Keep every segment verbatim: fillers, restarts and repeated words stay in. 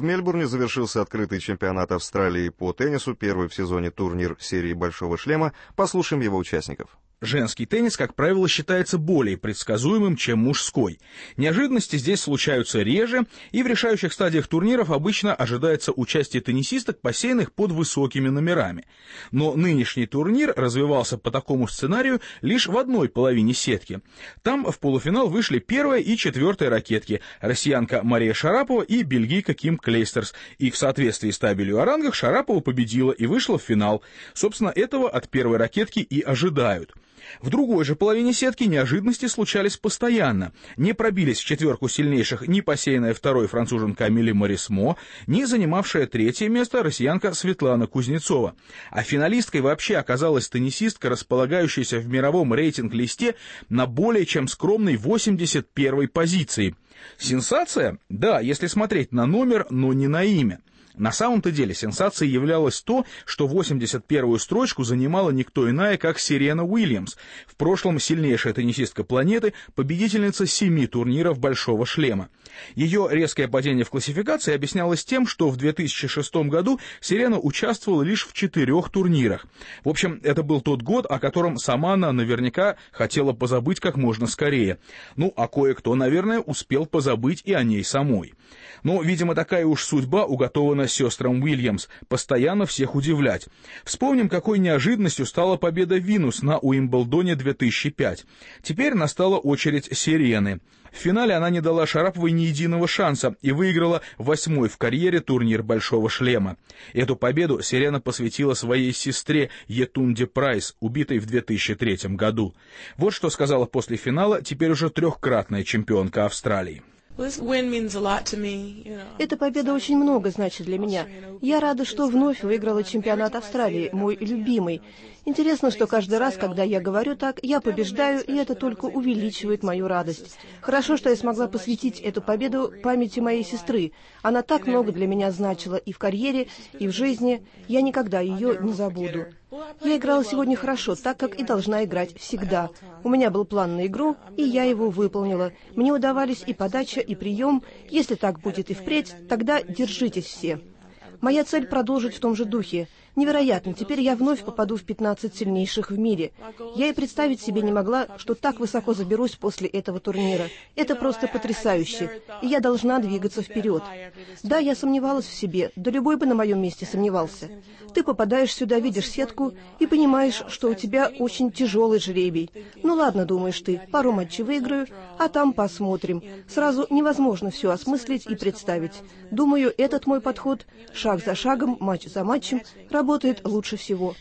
В Мельбурне завершился открытый чемпионат Австралии по теннису, первый в сезоне турнир серии «Большого шлема». Послушаем его участников. Женский теннис, как правило, считается более предсказуемым, чем мужской. Неожиданности здесь случаются реже, и в решающих стадиях турниров обычно ожидается участие теннисисток, посеянных под высокими номерами. Но нынешний турнир развивался по такому сценарию лишь в одной половине сетки. Там в полуфинал вышли первая и четвертая ракетки – россиянка Мария Шарапова и бельгийка Ким Клейстерс. И в соответствии с табелью о рангах Шарапова победила и вышла в финал. Собственно, этого от первой ракетки и ожидают. В другой же половине сетки неожиданности случались постоянно. Не пробились в четверку сильнейших ни посеянная второй француженка Амели Морисмо, ни занимавшая третье место россиянка Светлана Кузнецова. А финалисткой вообще оказалась теннисистка, располагающаяся в мировом рейтинг-листе на более чем скромной восемьдесят первой позиции. Сенсация? Да, если смотреть на номер, но не на имя. На самом-то деле сенсацией являлось то, что восемьдесят первую строчку занимала никто иная, как Серена Уильямс, в прошлом сильнейшая теннисистка планеты, победительница семи турниров «Большого шлема». Ее резкое падение в классификации объяснялось тем, что в две тысячи шестом году Серена участвовала лишь в четырех турнирах. В общем, это был тот год, о котором сама она наверняка хотела позабыть как можно скорее. Ну, а кое-кто, наверное, успел позабыть и о ней самой. Но, видимо, такая уж судьба уготована сестрам Уильямс — постоянно всех удивлять. Вспомним, какой неожиданностью стала победа Винус на Уимблдоне две тысячи пятого. Теперь настала очередь Серены. В финале она не дала Шараповой ни единого шанса и выиграла восьмой в карьере турнир «Большого шлема». Эту победу Серена посвятила своей сестре Етунде Прайс, убитой в две тысячи третьем году. Вот что сказала после финала теперь уже трехкратная чемпионка Австралии. Эта победа очень много значит для меня. Я рада, что вновь выиграла чемпионат Австралии, мой любимый. Интересно, что каждый раз, когда я говорю так, я побеждаю, и это только увеличивает мою радость. Хорошо, что я смогла посвятить эту победу памяти моей сестры. Она так много для меня значила и в карьере, и в жизни. Я никогда ее не забуду. Я играла сегодня хорошо, так как и должна играть всегда. У меня был план на игру, и я его выполнила. Мне удавались и подача, и прием. Если так будет и впредь, тогда держитесь все. Моя цель — продолжить в том же духе. Невероятно, теперь я вновь попаду в пятнадцать сильнейших в мире. Я и представить себе не могла, что так высоко заберусь после этого турнира. Это просто потрясающе, и я должна двигаться вперед. Да, я сомневалась в себе, да любой бы на моем месте сомневался. Ты попадаешь сюда, видишь сетку и понимаешь, что у тебя очень тяжелый жребий. Ну ладно, думаешь ты, пару матчей выиграю, а там посмотрим. Сразу невозможно все осмыслить и представить. Думаю, этот мой подход, шаг за шагом, матч за матчем, работает лучше всего.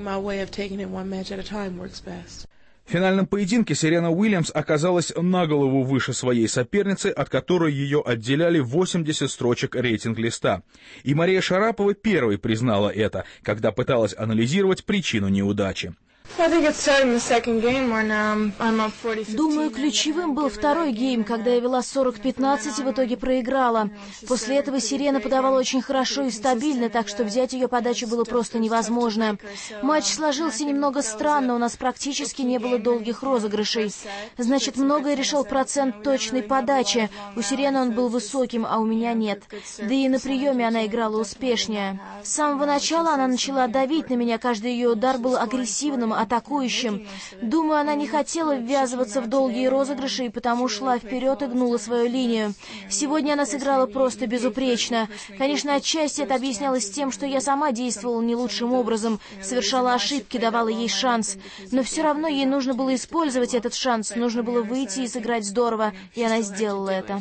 В финальном поединке Серена Уильямс оказалась на голову выше своей соперницы, от которой ее отделяли восемьдесят строчек рейтинг-листа. И Мария Шарапова первой признала это, когда пыталась анализировать причину неудачи. Думаю, ключевым был второй гейм, когда я вела сорок пятнадцать и в итоге проиграла. После этого Серена подавала очень хорошо и стабильно, так что взять ее подачу было просто невозможно. Матч сложился немного странно, у нас практически не было долгих розыгрышей. Значит, многое решил процент точной подачи. У Серены он был высоким, а у меня нет. Да и на приеме она играла успешнее. С самого начала она начала давить на меня, каждый ее удар был агрессивным, атакующим. Думаю, она не хотела ввязываться в долгие розыгрыши и потому шла вперед и гнула свою линию. Сегодня она сыграла просто безупречно. Конечно, отчасти это объяснялось тем, что я сама действовала не лучшим образом, совершала ошибки, давала ей шанс. Но все равно ей нужно было использовать этот шанс, нужно было выйти и сыграть здорово, и она сделала это.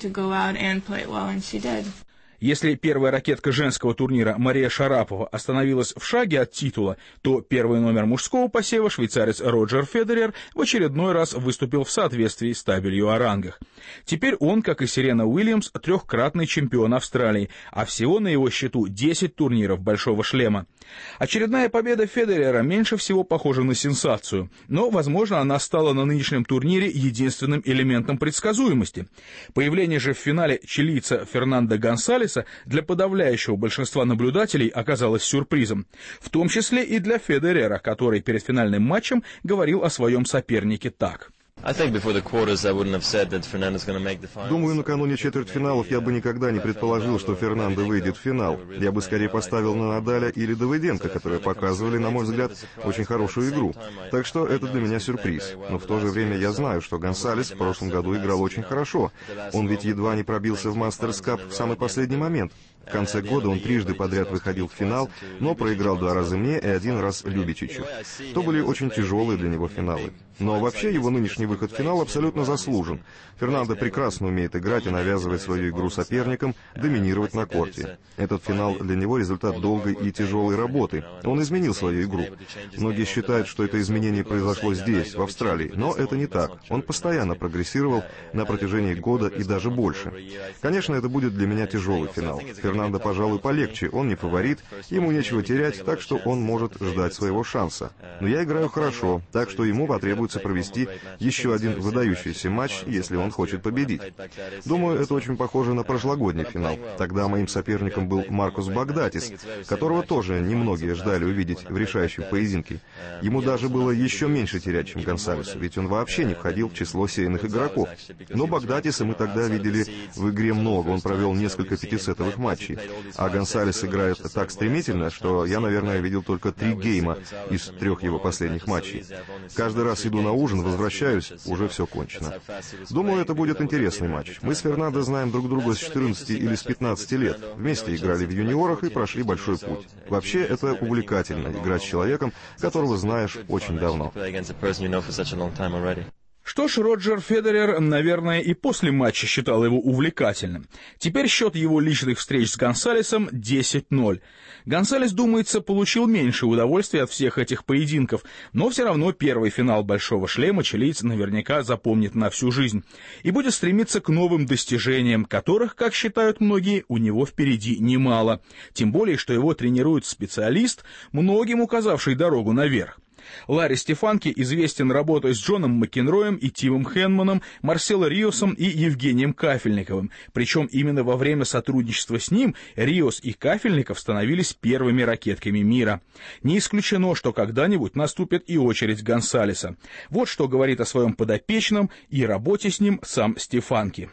Если первая ракетка женского турнира Мария Шарапова остановилась в шаге от титула, то первый номер мужского посева, швейцарец Роджер Федерер, в очередной раз выступил в соответствии с табелью о рангах. Теперь он, как и Серена Уильямс, трехкратный чемпион Австралии, а всего на его счету десять турниров «Большого шлема». Очередная победа Федерера меньше всего похожа на сенсацию, но, возможно, она стала на нынешнем турнире единственным элементом предсказуемости. Появление же в финале чилийца Фернандо Гонсалеса для подавляющего большинства наблюдателей оказалось сюрпризом, в том числе и для Федерера, который перед финальным матчем говорил о своем сопернике так. Думаю, накануне четвертьфиналов я бы никогда не предположил, что Фернандо выйдет в финал. Я бы скорее поставил на Надаля или Давыденко, которые показывали, на мой взгляд, очень хорошую игру. Так что это для меня сюрприз. Но в то же время я знаю, что Гонсалес в прошлом году играл очень хорошо. Он ведь едва не пробился в Мастерс Кап в самый последний момент. В конце года он трижды подряд выходил в финал, но проиграл два раза мне и один раз Любичичу. То были очень тяжелые для него финалы. Но вообще его нынешний выход в финал абсолютно заслужен. Фернандо прекрасно умеет играть и навязывать свою игру соперникам, доминировать на корте. Этот финал для него результат долгой и тяжелой работы. Он изменил свою игру. Многие считают, что это изменение произошло здесь, в Австралии, но это не так. Он постоянно прогрессировал на протяжении года и даже больше. Конечно, это будет для меня тяжелый финал. Фернандо, пожалуй, полегче, он не фаворит, ему нечего терять, так что он может ждать своего шанса. Но я играю хорошо, так что ему потребуется провести еще один выдающийся матч, если он хочет победить. Думаю, это очень похоже на прошлогодний финал. Тогда моим соперником был Маркус Багдатис, которого тоже немногие ждали увидеть в решающем поединке. Ему даже было еще меньше терять, чем Гонсалесу, ведь он вообще не входил в число серийных игроков. Но Багдатиса мы тогда видели в игре много, он провел несколько пятисетовых матчей. А Гонсалес играет так стремительно, что я, наверное, видел только три гейма из трех его последних матчей. Каждый раз иду на ужин, возвращаюсь, уже все кончено. Думаю, это будет интересный матч. Мы с Фернандо знаем друг друга с четырнадцати или с пятнадцати лет. Вместе играли в юниорах и прошли большой путь. Вообще, это увлекательно, играть с человеком, которого знаешь очень давно. Что ж, Роджер Федерер, наверное, и после матча считал его увлекательным. Теперь счет его личных встреч с Гонсалесом десять ноль. Гонсалес, думается, получил меньше удовольствия от всех этих поединков, но все равно первый финал «Большого шлема» чилиец наверняка запомнит на всю жизнь и будет стремиться к новым достижениям, которых, как считают многие, у него впереди немало. Тем более, что его тренирует специалист, многим указавший дорогу наверх. Ларри Стефанки известен работой с Джоном Макенроем и Тимом Хенманом, Марсело Риосом и Евгением Кафельниковым. Причем именно во время сотрудничества с ним Риос и Кафельников становились первыми ракетками мира. Не исключено, что когда-нибудь наступит и очередь Гонсалеса. Вот что говорит о своем подопечном и работе с ним сам Стефанки.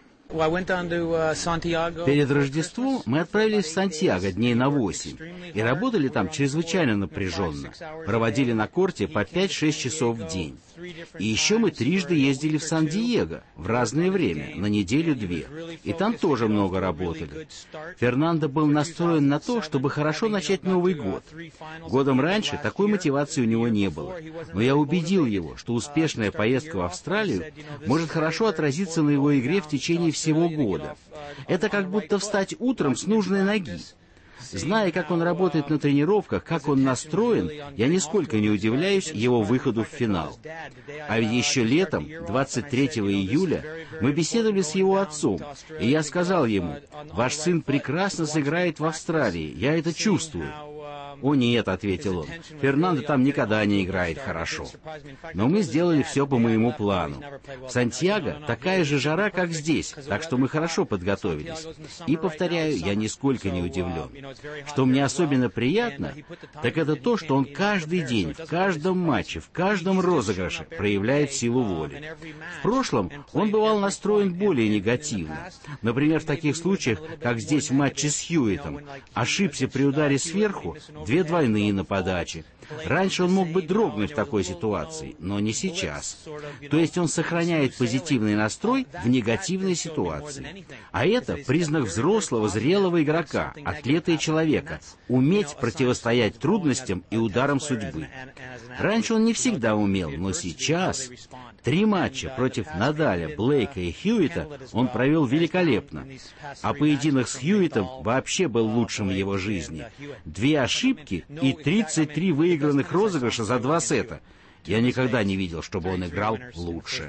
Перед Рождеством мы отправились в Сантьяго дней на восемь и работали там чрезвычайно напряженно. Проводили на корте по пять-шесть часов в день. И еще мы трижды ездили в Сан-Диего в разное время, на неделю-две. И там тоже много работали. Фернандо был настроен на то, чтобы хорошо начать Новый год. Годом раньше такой мотивации у него не было. Но я убедил его, что успешная поездка в Австралию может хорошо отразиться на его игре в течение всего года. Это как будто встать утром с нужной ноги. Зная, как он работает на тренировках, как он настроен, я нисколько не удивляюсь его выходу в финал. А ведь еще летом, двадцать третьего июля, мы беседовали с его отцом, и я сказал ему: «Ваш сын прекрасно сыграет в Австралии, я это чувствую». «О нет», — ответил он, — «Фернандо там никогда не играет хорошо». Но мы сделали все по моему плану. В Сантьяго такая же жара, как здесь, так что мы хорошо подготовились. И, повторяю, я нисколько не удивлен. Что мне особенно приятно, так это то, что он каждый день, в каждом матче, в каждом розыгрыше проявляет силу воли. В прошлом он бывал настроен более негативно. Например, в таких случаях, как здесь в матче с Хьюитом, ошибся при ударе сверху, две двойные на подаче. Раньше он мог бы дрогнуть в такой ситуации, но не сейчас. То есть он сохраняет позитивный настрой в негативной ситуации. А это признак взрослого, зрелого игрока, атлета и человека, уметь противостоять трудностям и ударам судьбы. Раньше он не всегда умел, но сейчас три матча против Надаля, Блейка и Хьюита он провел великолепно. А поединок с Хьюитом вообще был лучшим в его жизни. Две ошибки и тридцать три выигранных розыгрыша за два сета. Я никогда не видел, чтобы он играл лучше.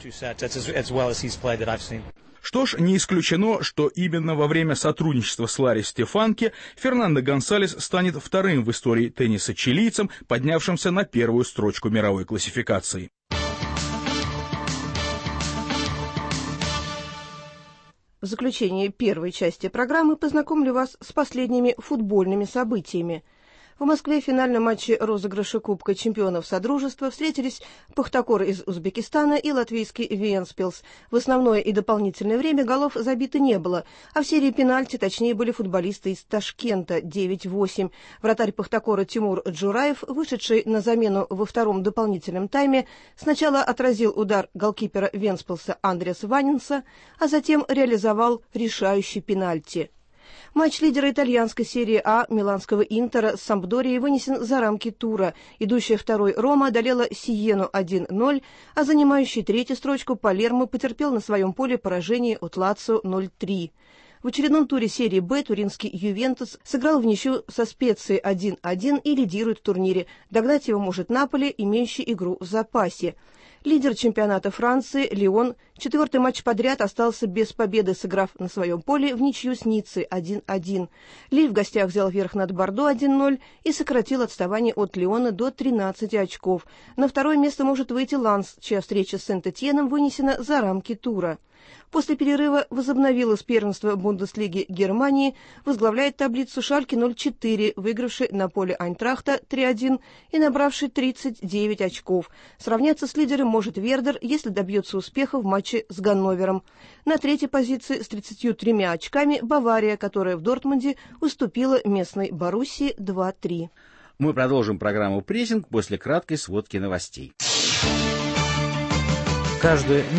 Что ж, не исключено, что именно во время сотрудничества с Ларри Стефанки Фернандо Гонсалес станет вторым в истории тенниса чилийцем, поднявшимся на первую строчку мировой классификации. В заключение первой части программы познакомлю вас с последними футбольными событиями. В Москве в финальном матче розыгрыша Кубка чемпионов Содружества встретились Пахтакор из Узбекистана и латвийский Вентспилс. В основное и дополнительное время голов забито не было, а в серии пенальти точнее были футболисты из Ташкента девять восемь. Вратарь Пахтакора Тимур Джураев, вышедший на замену во втором дополнительном тайме, сначала отразил удар голкипера Вентспилса Андреаса Ванинса, а затем реализовал решающий пенальти. Матч лидера итальянской серии А миланского Интера с Сампдорией вынесен за рамки тура. Идущая второй Рома одолела Сиену один ноль, а занимающий третью строчку Палермо потерпел на своем поле поражение от Лацио ноль три. В очередном туре серии Б туринский Ювентус сыграл в ничью со Специей один один и лидирует в турнире. Догнать его может Наполи, имеющий игру в запасе. Лидер чемпионата Франции Лион четвертый матч подряд остался без победы, сыграв на своем поле в ничью с Ниццей один один. Лиль в гостях взял верх над Бордо один ноль и сократил отставание от Лиона до тринадцати очков. На второе место может выйти Ланс, чья встреча с Сент-Этьеном вынесена за рамки тура. После перерыва возобновилось первенство Бундеслиги Германии, возглавляет таблицу Шальке ноль четыре, выигравший на поле Айнтрахта три один и набравший тридцать девять очков. Сравняться с лидером может Вердер, если добьется успеха в матче с Ганновером. На третьей позиции с тридцатью тремя очками Бавария, которая в Дортмунде уступила местной Боруссии два три. Мы продолжим программу «Прессинг» после краткой сводки новостей. Каждая